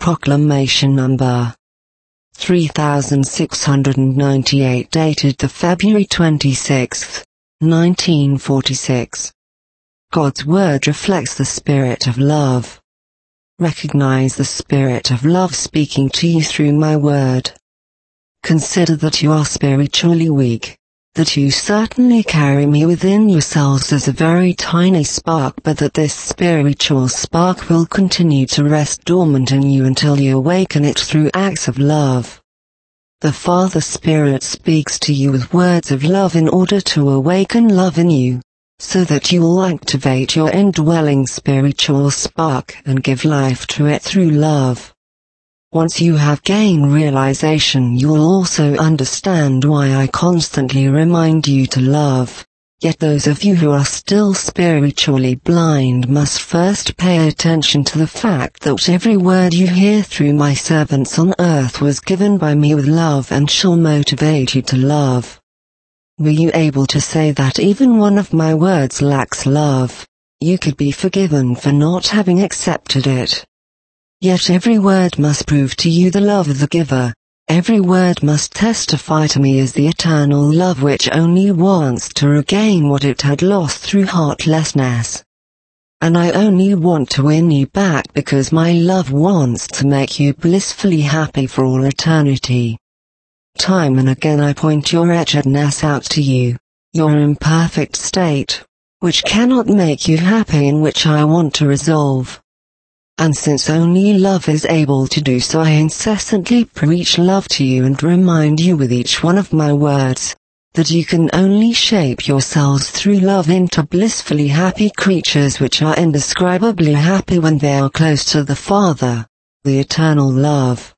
Proclamation Number 3698, dated the February 26, 1946. God's Word reflects the spirit of love. Recognize the spirit of love speaking to you through my word. Consider that you are spiritually weak, that you certainly carry me within yourselves as a very tiny spark, but that this spiritual spark will continue to rest dormant in you until you awaken it through acts of love. The Father Spirit speaks to you with words of love in order to awaken love in you, so that you will activate your indwelling spiritual spark and give life to it through love. Once you have gained realization, you will also understand why I constantly remind you to love. Yet those of you who are still spiritually blind must first pay attention to the fact that every word you hear through my servants on earth was given by me with love and shall motivate you to love. Were you able to say that even one of my words lacks love, you could be forgiven for not having accepted it. Yet every word must prove to you the love of the giver. Every word must testify to me as the eternal love which only wants to regain what it had lost through heartlessness. And I only want to win you back because my love wants to make you blissfully happy for all eternity. Time and again I point your wretchedness out to you, your imperfect state, which cannot make you happy and which I want to resolve. And since only love is able to do so, I incessantly preach love to you and remind you with each one of my words, that you can only shape yourselves through love into blissfully happy creatures which are indescribably happy when they are close to the Father, the eternal love.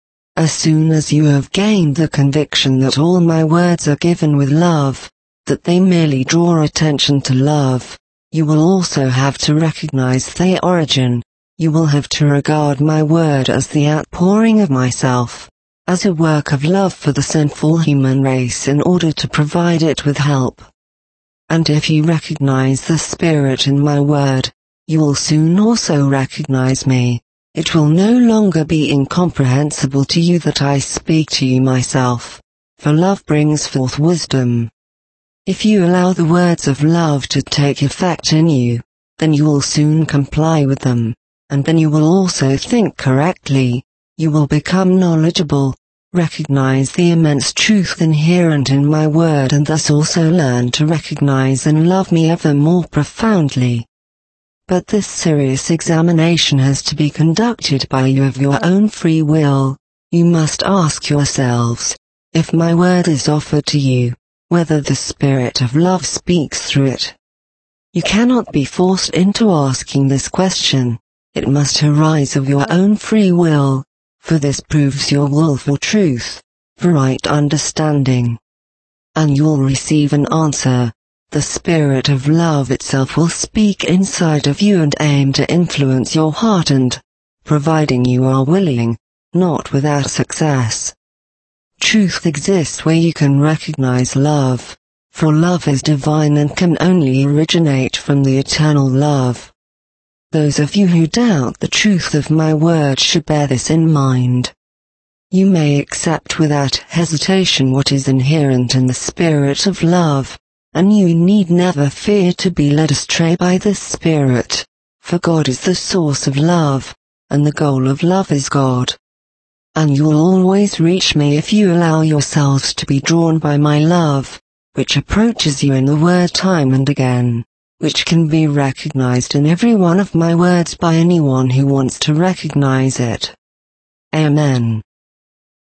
As soon as you have gained the conviction that all my words are given with love, that they merely draw attention to love, you will also have to recognize their origin. You will have to regard my word as the outpouring of myself, as a work of love for the sinful human race in order to provide it with help. And if you recognize the Spirit in my word, you will soon also recognize me. It will no longer be incomprehensible to you that I speak to you myself, for love brings forth wisdom. If you allow the words of love to take effect in you, then you will soon comply with them, and then you will also think correctly. You will become knowledgeable, recognize the immense truth inherent in my word, and thus also learn to recognize and love me ever more profoundly. But this serious examination has to be conducted by you of your own free will. You must ask yourselves, if my word is offered to you, whether the Spirit of love speaks through it. You cannot be forced into asking this question. It must arise of your own free will, for this proves your will for truth, for right understanding. And you will receive an answer. The Spirit of love itself will speak inside of you and aim to influence your heart, and, providing you are willing, not without success. Truth exists where you can recognize love, for love is divine and can only originate from the eternal love. Those of you who doubt the truth of my word should bear this in mind. You may accept without hesitation what is inherent in the spirit of love, and you need never fear to be led astray by this spirit, for God is the source of love, and the goal of love is God. And you will always reach me if you allow yourselves to be drawn by my love, which approaches you in the word time and again, which can be recognized in every one of my words by anyone who wants to recognize it. Amen.